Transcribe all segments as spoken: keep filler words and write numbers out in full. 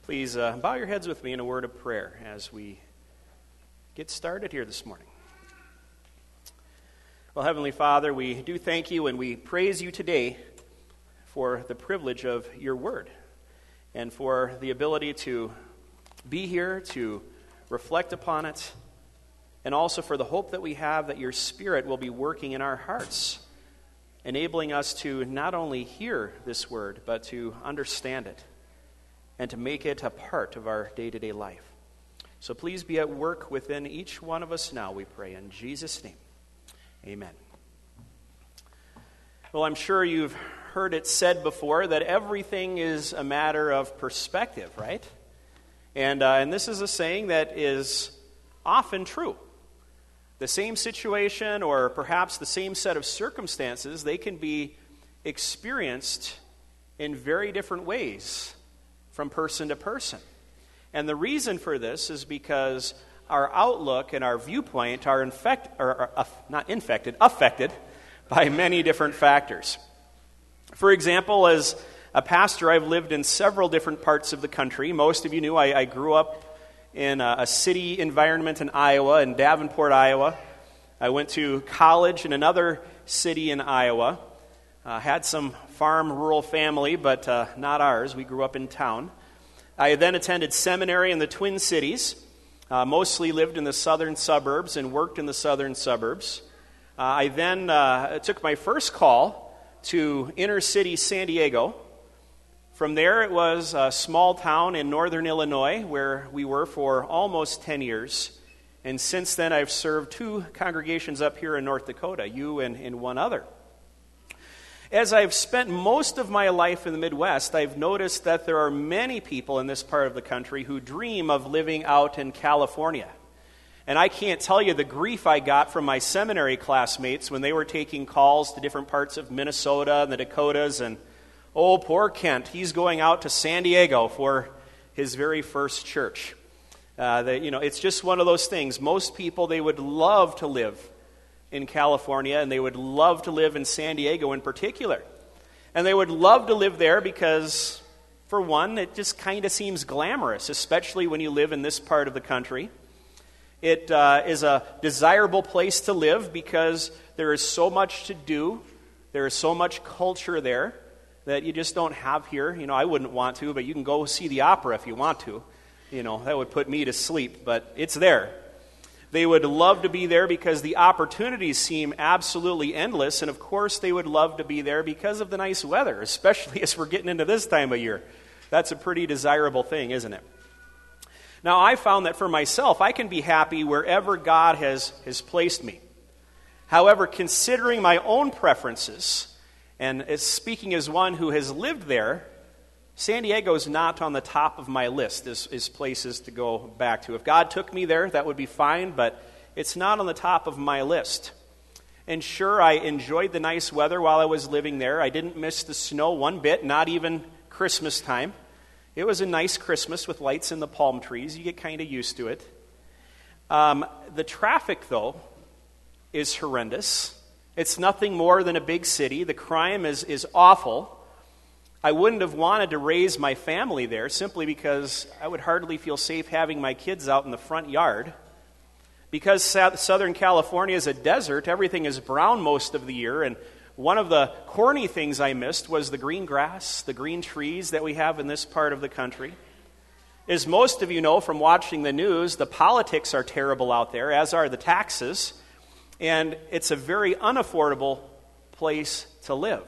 Please uh, bow your heads with me in a word of prayer as we get started here this morning. Well, Heavenly Father, we do thank you and we praise you today for the privilege of your word and for the ability to be here, to reflect upon it, and also for the hope that we have that your Spirit will be working in our hearts, enabling us to not only hear this word, but to understand it and to make it a part of our day-to-day life. So please be at work within each one of us now, we pray. In Jesus' name, amen. Well, I'm sure you've heard it said before that everything is a matter of perspective, right? And, uh, and this is a saying that is often true. The same situation or perhaps the same set of circumstances, they can be experienced in very different ways from person to person. And the reason for this is because our outlook and our viewpoint are, infect, or, or uh, not infected, affected by many different factors. For example, as a pastor, I've lived in several different parts of the country. Most of you knew I, I grew up in a, a city environment in Iowa, in Davenport, Iowa. I went to college in another city in Iowa. Uh, had some farm rural family, but uh, not ours. We grew up in town. I then attended seminary in the Twin Cities. Uh, mostly lived in the southern suburbs and worked in the southern suburbs. Uh, I then uh, took my first call to inner city San Diego. From there, it was a small town in northern Illinois where we were for almost ten years. And since then, I've served two congregations up here in North Dakota, you and, and one other. As I've spent most of my life in the Midwest, I've noticed that there are many people in this part of the country who dream of living out in California. And I can't tell you the grief I got from my seminary classmates when they were taking calls to different parts of Minnesota and the Dakotas. And, oh, poor Kent, he's going out to San Diego for his very first church. Uh, that, you know, it's just one of those things. Most people, they would love to live in California, and they would love to live in San Diego in particular. And they would love to live there because, for one, it just kind of seems glamorous, especially when you live in this part of the country. It uh, is a desirable place to live because there is so much to do. There is so much culture there that you just don't have here. You know, I wouldn't want to, but you can go see the opera if you want to. You know, that would put me to sleep, but it's there. They would love to be there because the opportunities seem absolutely endless, and of course they would love to be there because of the nice weather, especially as we're getting into this time of year. That's a pretty desirable thing, isn't it? Now, I found that for myself, I can be happy wherever God has, has placed me. However, considering my own preferences, and as speaking as one who has lived there, San Diego is not on the top of my list as, as places to go back to. If God took me there, that would be fine, but it's not on the top of my list. And sure, I enjoyed the nice weather while I was living there. I didn't miss the snow one bit, not even Christmas time. It was a nice Christmas with lights in the palm trees. You get kind of used to it. Um, the traffic, though, is horrendous. It's nothing more than a big city. The crime is, is awful. I wouldn't have wanted to raise my family there simply because I would hardly feel safe having my kids out in the front yard. Because Southern California is a desert, everything is brown most of the year, and one of the corny things I missed was the green grass, the green trees that we have in this part of the country. As most of you know from watching the news, the politics are terrible out there, as are the taxes, and it's a very unaffordable place to live.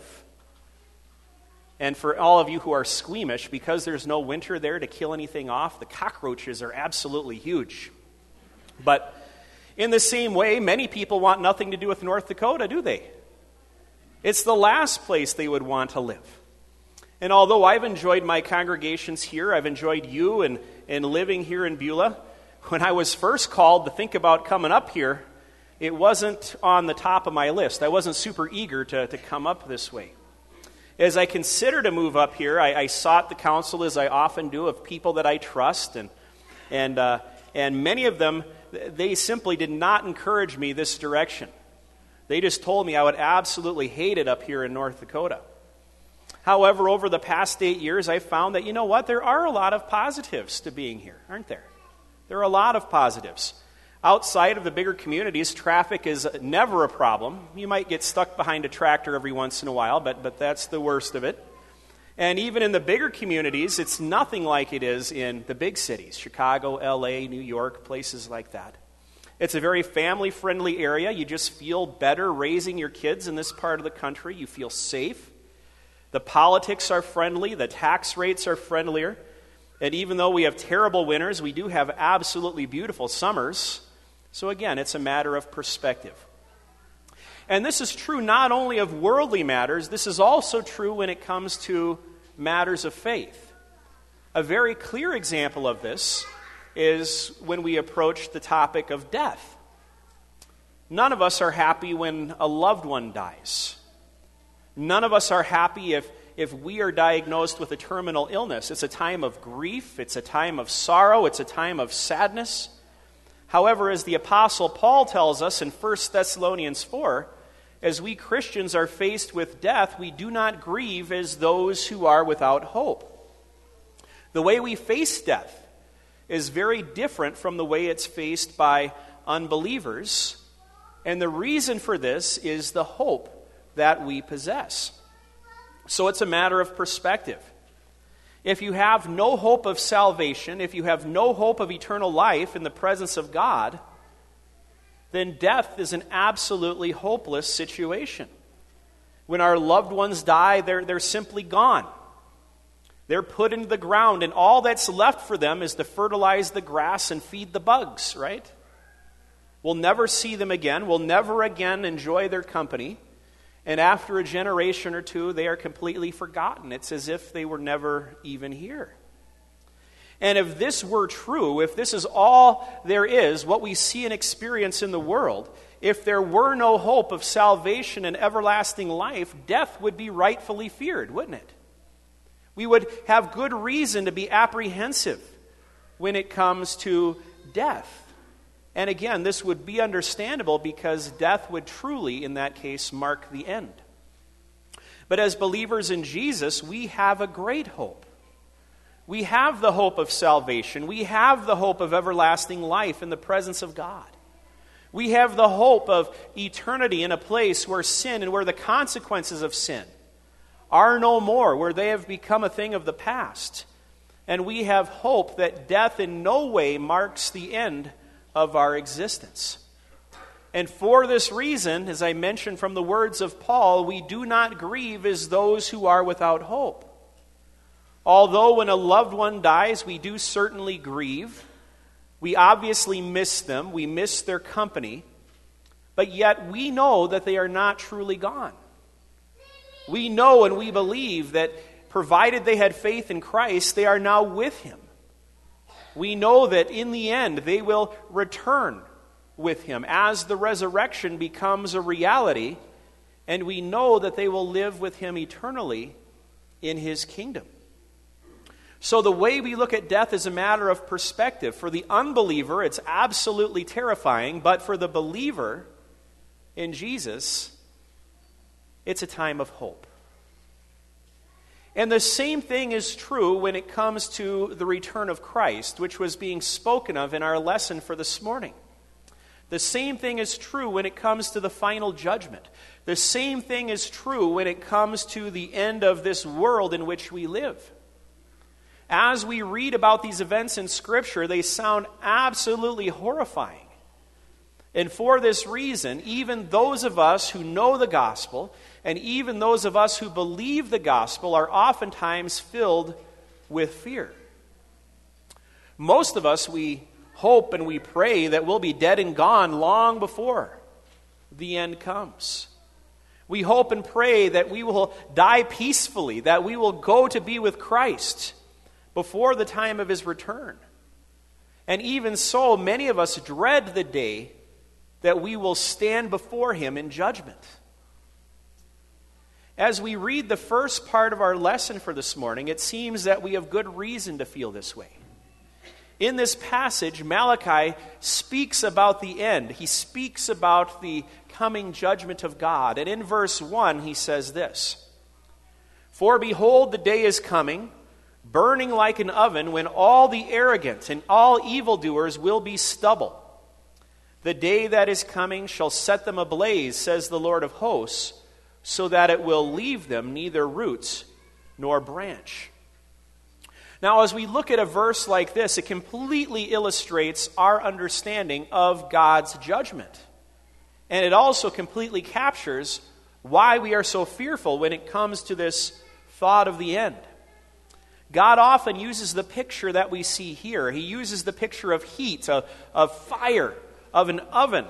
And for all of you who are squeamish, because there's no winter there to kill anything off, the cockroaches are absolutely huge. But in the same way, many people want nothing to do with North Dakota, do they? It's the last place they would want to live. And although I've enjoyed my congregations here, I've enjoyed you and, and living here in Beulah, when I was first called to think about coming up here, it wasn't on the top of my list. I wasn't super eager to, to come up this way. As I considered a move up here, I, I sought the counsel, as I often do, of people that I trust, and and uh, and many of them, they simply did not encourage me this direction. They just told me I would absolutely hate it up here in North Dakota. However, over the past eight years, I've found that, you know what, there are a lot of positives to being here, aren't there? There are a lot of positives. Outside of the bigger communities, traffic is never a problem. You might get stuck behind a tractor every once in a while, but, but that's the worst of it. And even in the bigger communities, it's nothing like it is in the big cities, Chicago, L A, New York, places like that. It's a very family-friendly area. You just feel better raising your kids in this part of the country. You feel safe. The politics are friendly. The tax rates are friendlier. And even though we have terrible winters, we do have absolutely beautiful summers. So again, it's a matter of perspective. And this is true not only of worldly matters, this is also true when it comes to matters of faith. A very clear example of this is when we approach the topic of death. None of us are happy when a loved one dies. None of us are happy if, if we are diagnosed with a terminal illness. It's a time of grief, it's a time of sorrow, it's a time of sadness. However, as the Apostle Paul tells us in First Thessalonians four, as we Christians are faced with death, we do not grieve as those who are without hope. The way we face death is very different from the way it's faced by unbelievers, and the reason for this is the hope that we possess. So it's a matter of perspective. If you have no hope of salvation, if you have no hope of eternal life in the presence of God, then death is an absolutely hopeless situation. When our loved ones die, they're, they're simply gone. They're put into the ground, and all that's left for them is to fertilize the grass and feed the bugs, right? We'll never see them again. We'll never again enjoy their company. And after a generation or two, they are completely forgotten. It's as if they were never even here. And if this were true, if this is all there is, what we see and experience in the world, if there were no hope of salvation and everlasting life, death would be rightfully feared, wouldn't it? We would have good reason to be apprehensive when it comes to death. And again, this would be understandable because death would truly, in that case, mark the end. But as believers in Jesus, we have a great hope. We have the hope of salvation. We have the hope of everlasting life in the presence of God. We have the hope of eternity in a place where sin and where the consequences of sin are no more, where they have become a thing of the past. And we have hope that death in no way marks the end of our existence. And for this reason, as I mentioned from the words of Paul, we do not grieve as those who are without hope. Although when a loved one dies, we do certainly grieve. We obviously miss them. We miss their company. But yet we know that they are not truly gone. We know and we believe that provided they had faith in Christ, they are now with Him. We know that in the end they will return with Him as the resurrection becomes a reality, and we know that they will live with Him eternally in His kingdom. So the way we look at death is a matter of perspective. For the unbeliever, it's absolutely terrifying, but for the believer in Jesus, it's a time of hope. And the same thing is true when it comes to the return of Christ, which was being spoken of in our lesson for this morning. The same thing is true when it comes to the final judgment. The same thing is true when it comes to the end of this world in which we live. As we read about these events in Scripture, they sound absolutely horrifying. And for this reason, even those of us who know the gospel, and even those of us who believe the gospel, are oftentimes filled with fear. Most of us, we hope and we pray that we'll be dead and gone long before the end comes. We hope and pray that we will die peacefully, that we will go to be with Christ before the time of His return. And even so, many of us dread the day that we will stand before Him in judgment. As we read the first part of our lesson for this morning, it seems that we have good reason to feel this way. In this passage, Malachi speaks about the end. He speaks about the coming judgment of God. And in verse one, he says this: For behold, the day is coming, burning like an oven, when all the arrogant and all evildoers will be stubble. The day that is coming shall set them ablaze, says the Lord of hosts, so that it will leave them neither roots nor branch. Now, as we look at a verse like this, it completely illustrates our understanding of God's judgment. And it also completely captures why we are so fearful when it comes to this thought of the end. God often uses the picture that we see here. He uses the picture of heat, of, of fire, of an oven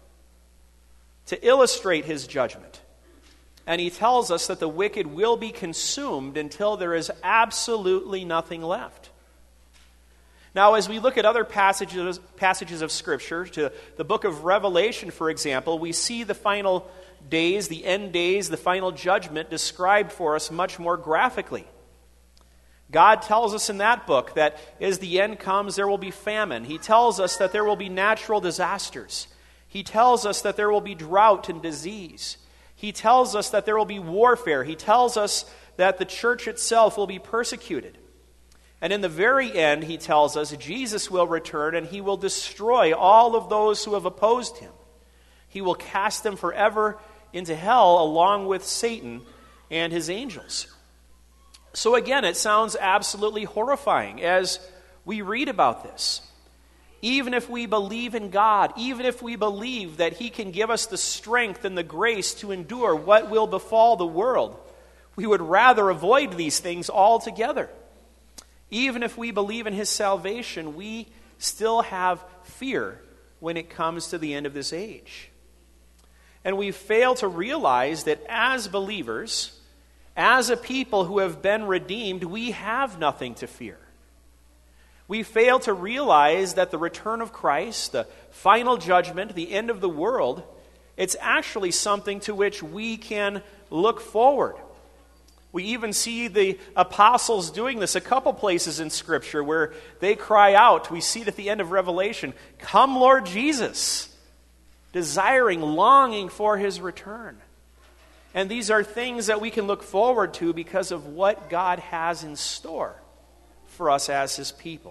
to illustrate his judgment. And he tells us that the wicked will be consumed until there is absolutely nothing left. Now, as we look at other passages, passages of Scripture, to the book of Revelation, for example, we see the final days, the end days, the final judgment described for us much more graphically. God tells us in that book that as the end comes, there will be famine. He tells us that there will be natural disasters. He tells us that there will be drought and disease. He tells us that there will be warfare. He tells us that the church itself will be persecuted. And in the very end, he tells us, Jesus will return and he will destroy all of those who have opposed him. He will cast them forever into hell along with Satan and his angels. So again, it sounds absolutely horrifying as we read about this. Even if we believe in God, even if we believe that he can give us the strength and the grace to endure what will befall the world, we would rather avoid these things altogether. Even if we believe in his salvation, we still have fear when it comes to the end of this age. And we fail to realize that as believers, as a people who have been redeemed, we have nothing to fear. We fail to realize that the return of Christ, the final judgment, the end of the world, it's actually something to which we can look forward. We even see the apostles doing this a couple places in Scripture where they cry out. We see it at the end of Revelation, "Come, Lord Jesus," desiring, longing for his return. And these are things that we can look forward to because of what God has in store for us as his people.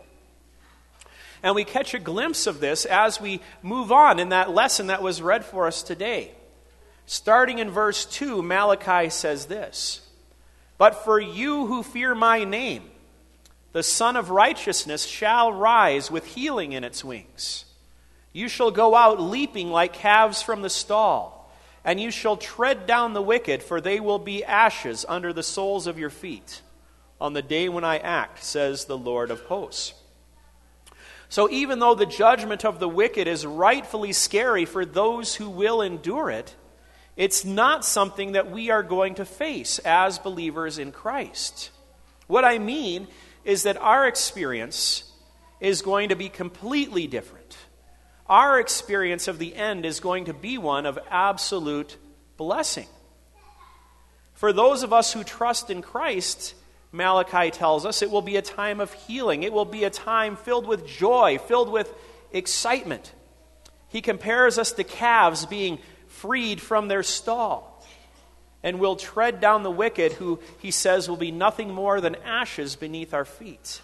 And we catch a glimpse of this as we move on in that lesson that was read for us today. Starting in verse two, Malachi says this, "But for you who fear my name, the Son of Righteousness shall rise with healing in its wings. You shall go out leaping like calves from the stall, and you shall tread down the wicked, for they will be ashes under the soles of your feet on the day when I act, says the Lord of hosts." So even though the judgment of the wicked is rightfully scary for those who will endure it, it's not something that we are going to face as believers in Christ. What I mean is that our experience is going to be completely different. Our experience of the end is going to be one of absolute blessing. For those of us who trust in Christ, Malachi tells us, it will be a time of healing. It will be a time filled with joy, filled with excitement. He compares us to calves being freed from their stall, and will tread down the wicked, who, he says, will be nothing more than ashes beneath our feet.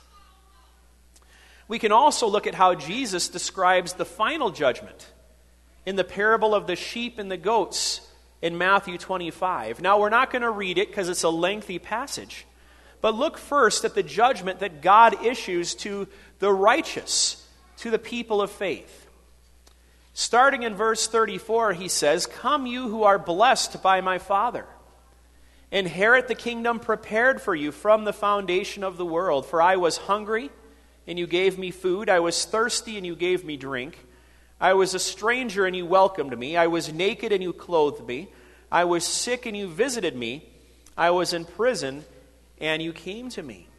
We can also look at how Jesus describes the final judgment in the parable of the sheep and the goats in Matthew twenty-five. Now, we're not going to read it because it's a lengthy passage, but look first at the judgment that God issues to the righteous, to the people of faith. Starting in verse thirty-four, he says, "Come, you who are blessed by my Father. Inherit the kingdom prepared for you from the foundation of the world. For I was hungry, and you gave me food. I was thirsty, and you gave me drink. I was a stranger, and you welcomed me. I was naked, and you clothed me. I was sick, and you visited me. I was in prison, and you came to me."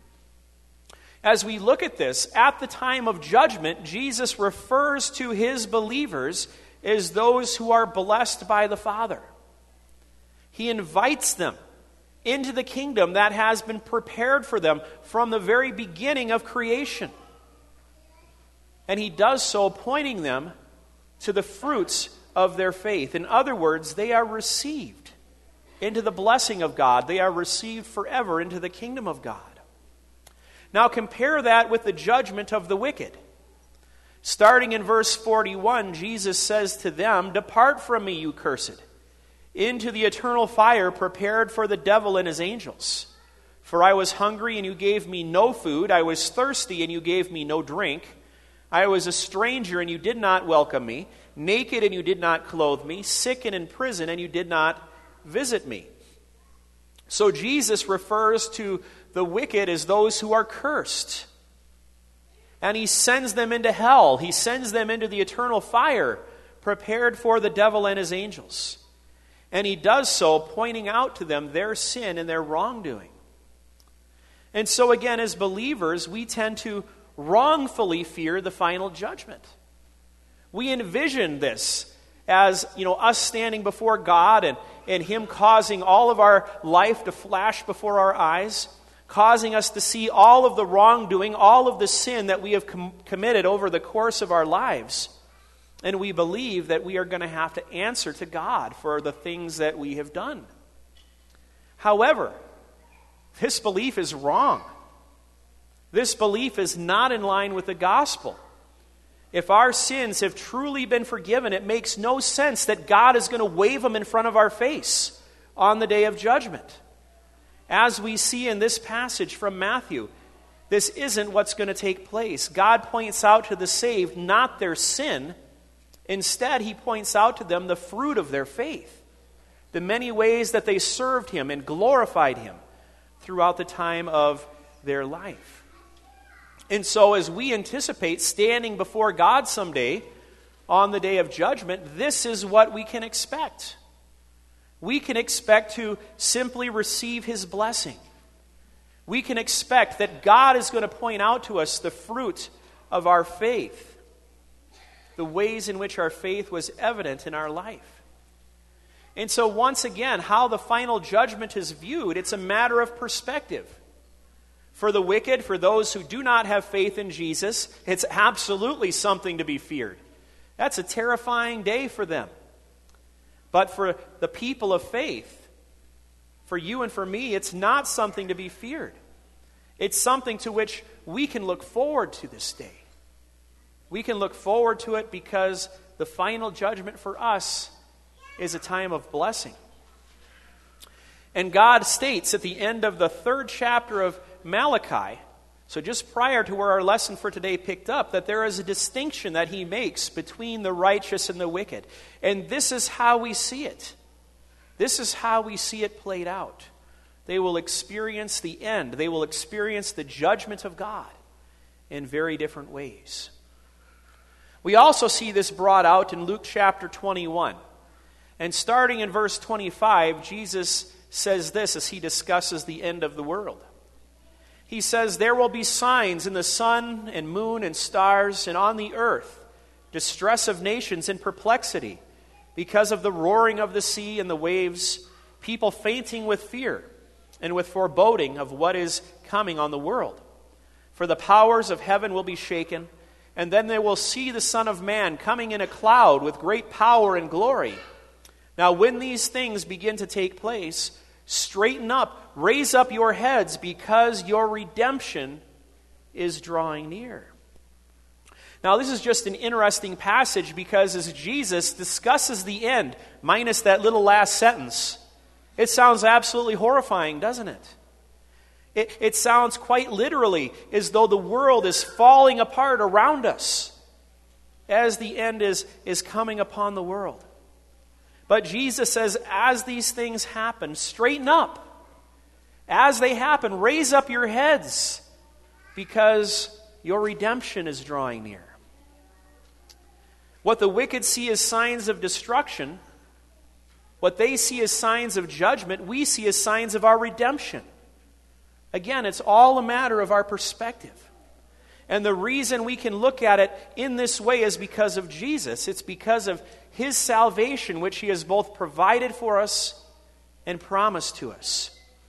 As we look at this, at the time of judgment, Jesus refers to his believers as those who are blessed by the Father. He invites them into the kingdom that has been prepared for them from the very beginning of creation. And he does so pointing them to the fruits of their faith. In other words, they are received into the blessing of God. They are received forever into the kingdom of God. Now compare that with the judgment of the wicked. Starting in verse forty-one, Jesus says to them, "Depart from me, you cursed, into the eternal fire prepared for the devil and his angels. For I was hungry, and you gave me no food. I was thirsty, and you gave me no drink. I was a stranger, and you did not welcome me. Naked, and you did not clothe me. Sick and in prison, and you did not visit me." So Jesus refers to the wicked as those who are cursed. And he sends them into hell. He sends them into the eternal fire prepared for the devil and his angels. And he does so pointing out to them their sin and their wrongdoing. And so again, as believers, we tend to wrongfully fear the final judgment. We envision this as, you know, us standing before God and, and him causing all of our life to flash before our eyes, causing us to see all of the wrongdoing, all of the sin that we have com- committed over the course of our lives. And we believe that we are going to have to answer to God for the things that we have done. However, this belief is wrong. This belief is not in line with the gospel. If our sins have truly been forgiven, it makes no sense that God is going to wave them in front of our face on the day of judgment. As we see in this passage from Matthew, this isn't what's going to take place. God points out to the saved not their sin. Instead, he points out to them the fruit of their faith, the many ways that they served him and glorified him throughout the time of their life. And so as we anticipate standing before God someday on the day of judgment, this is what we can expect. We can expect to simply receive his blessing. We can expect that God is going to point out to us the fruit of our faith, the ways in which our faith was evident in our life. And so once again, how the final judgment is viewed, it's a matter of perspective. For the wicked, for those who do not have faith in Jesus, it's absolutely something to be feared. That's a terrifying day for them. But for the people of faith, for you and for me, it's not something to be feared. It's something to which we can look forward to this day. We can look forward to it because the final judgment for us is a time of blessing. And God states at the end of the third chapter of Malachi, so just prior to where our lesson for today picked up, that there is a distinction that he makes between the righteous and the wicked. And this is how we see it. This is how we see it played out. They will experience the end. They will experience the judgment of God in very different ways. We also see this brought out in Luke chapter twenty-one. And starting in verse twenty-five, Jesus says this as he discusses the end of the world. He says, "There will be signs in the sun and moon and stars, and on the earth distress of nations and perplexity, because of the roaring of the sea and the waves, people fainting with fear and with foreboding of what is coming on the world. For the powers of heaven will be shaken, and then they will see the Son of Man coming in a cloud with great power and glory. Now when these things begin to take place, straighten up, raise up your heads, because your redemption is drawing near." Now this is just an interesting passage because as Jesus discusses the end, minus that little last sentence, it sounds absolutely horrifying, doesn't it? It, it sounds quite literally as though the world is falling apart around us as the end is, is coming upon the world. But Jesus says, as these things happen, straighten up. As they happen, raise up your heads, because your redemption is drawing near. What the wicked see as signs of destruction, what they see as signs of judgment, we see as signs of our redemption. Again, it's all a matter of our perspective. And the reason we can look at it in this way is because of Jesus. It's because of his salvation, which he has both provided for us and promised to us.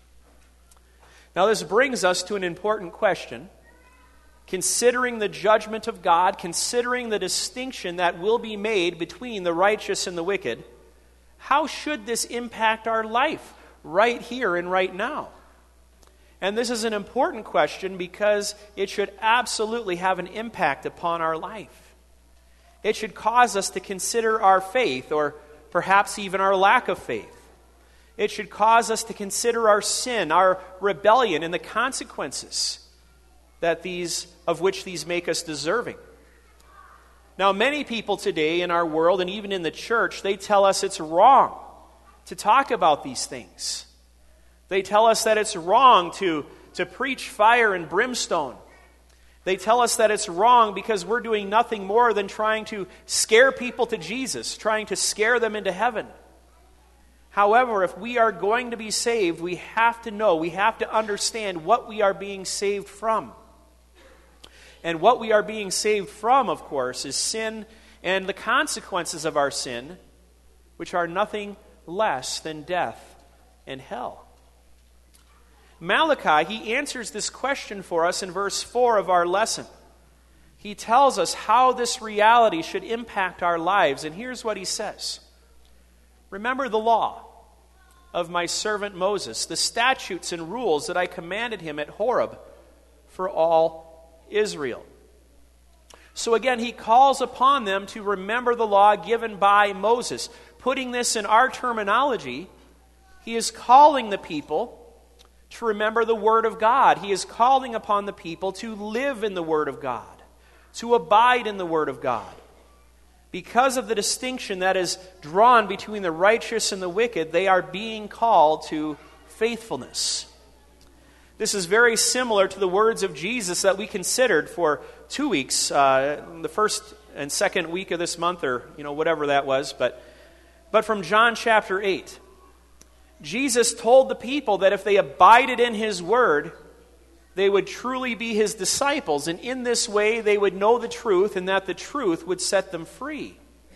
Now this brings us to an important question. Considering the judgment of God, considering the distinction that will be made between the righteous and the wicked, how should this impact our life? right here and right now. And this is an important question because it should absolutely have an impact upon our life. It should cause us to consider our faith, or perhaps even our lack of faith. It should cause us to consider our sin, our rebellion, and the consequences that these of which these make us deserving. Now, many people today in our world, and even in the church, they tell us it's wrong to talk about these things. They tell us that it's wrong to, to preach fire and brimstone. They tell us that it's wrong because we're doing nothing more than trying to scare people to Jesus, trying to scare them into heaven. However, if we are going to be saved, we have to know, we have to understand what we are being saved from. And what we are being saved from, of course, is sin and the consequences of our sin, which are nothing less than death and hell. Malachi, he answers this question for us in verse four of our lesson. He tells us how this reality should impact our lives, and here's what he says. Remember the law of my servant Moses, the statutes and rules that I commanded him at Horeb for all Israel. So again, he calls upon them to remember the law given by Moses. Putting this in our terminology, he is calling the people to remember the Word of God. He is calling upon the people to live in the Word of God, to abide in the Word of God. Because of the distinction that is drawn between the righteous and the wicked, they are being called to faithfulness. This is very similar to the words of Jesus that we considered for two weeks, uh, the first and second week of this month, or you know whatever that was, but but from John chapter eight. Jesus told the people that if they abided in His Word, they would truly be His disciples, and in this way they would know the truth, and that the truth would set them free.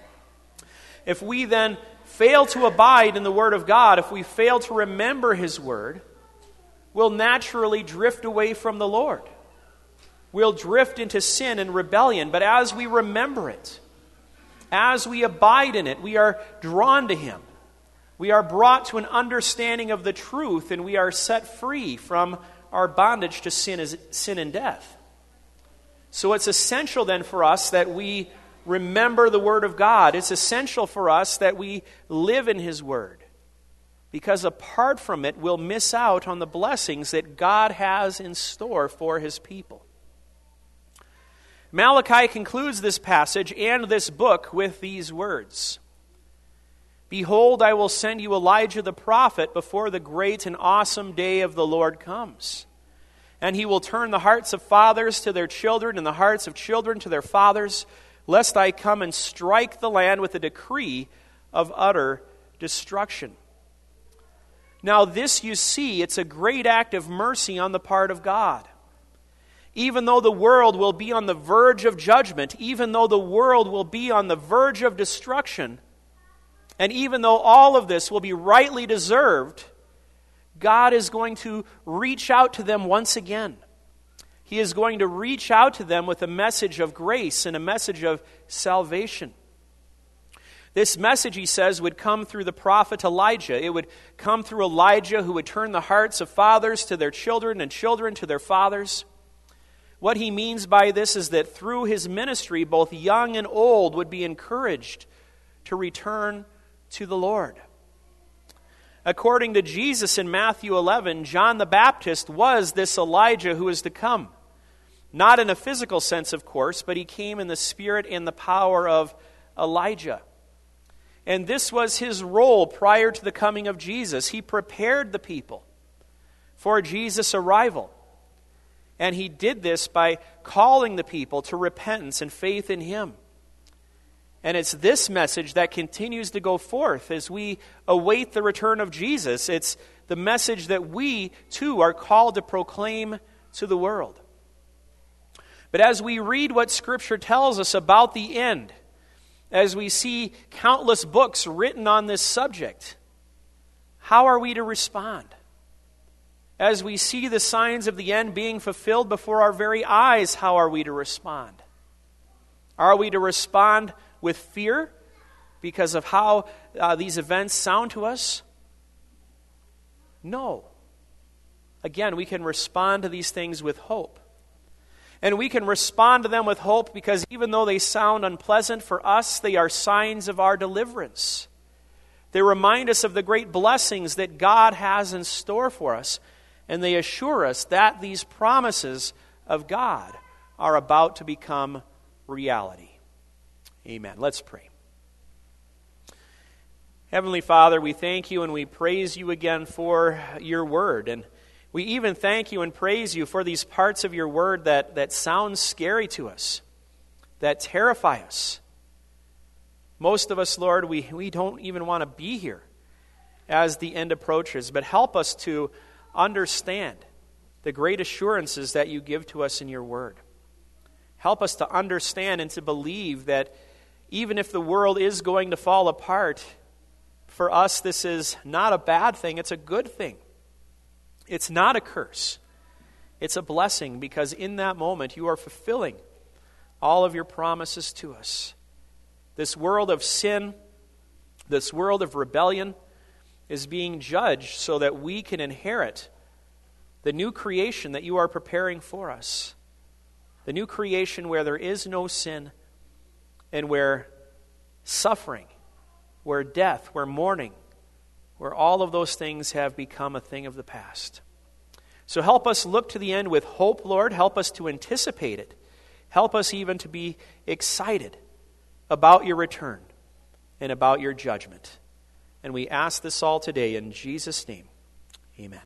If we then fail to abide in the Word of God, if we fail to remember His Word, we'll naturally drift away from the Lord. We'll drift into sin and rebellion, but as we remember it, as we abide in it, we are drawn to Him. We are brought to an understanding of the truth, and we are set free from our bondage to sin, is, sin and death. So it's essential then for us that we remember the Word of God. It's essential for us that we live in His Word, because apart from it, we'll miss out on the blessings that God has in store for His people. Malachi concludes this passage and this book with these words. Behold, I will send you Elijah the prophet before the great and awesome day of the Lord comes. And he will turn the hearts of fathers to their children and the hearts of children to their fathers, lest I come and strike the land with a decree of utter destruction. Now this, you see, it's a great act of mercy on the part of God. Even though the world will be on the verge of judgment, even though the world will be on the verge of destruction, and even though all of this will be rightly deserved, God is going to reach out to them once again. He is going to reach out to them with a message of grace and a message of salvation. This message, he says, would come through the prophet Elijah. It would come through Elijah, who would turn the hearts of fathers to their children and children to their fathers. What he means by this is that through his ministry, both young and old would be encouraged to return to the Lord. According to Jesus in Matthew eleven, John the Baptist was this Elijah who is to come. Not in a physical sense, of course, but he came in the spirit and the power of Elijah. And this was his role prior to the coming of Jesus. He prepared the people for Jesus' arrival. And he did this by calling the people to repentance and faith in him. And it's this message that continues to go forth as we await the return of Jesus. It's the message that we, too, are called to proclaim to the world. But as we read what Scripture tells us about the end, as we see countless books written on this subject, how are we to respond? As we see the signs of the end being fulfilled before our very eyes, how are we to respond? Are we to respond with fear because of how uh, these events sound to us? No. Again, we can respond to these things with hope. And we can respond to them with hope because even though they sound unpleasant for us, they are signs of our deliverance. They remind us of the great blessings that God has in store for us, and they assure us that these promises of God are about to become reality. Amen. Let's pray. Heavenly Father, we thank you and we praise you again for your word. And we even thank you and praise you for these parts of your word that, that sound scary to us, that terrify us. Most of us, Lord, we, we don't even want to be here as the end approaches, but help us to understand the great assurances that you give to us in your word. Help us to understand and to believe that even if the world is going to fall apart, for us this is not a bad thing, it's a good thing. It's not a curse. It's a blessing because in that moment you are fulfilling all of your promises to us. This world of sin, this world of rebellion is being judged so that we can inherit the new creation that you are preparing for us. The new creation where there is no sin and where suffering, where death, where mourning, where all of those things have become a thing of the past. So help us look to the end with hope, Lord. Help us to anticipate it. Help us even to be excited about your return and about your judgment. And we ask this all today in Jesus' name. Amen.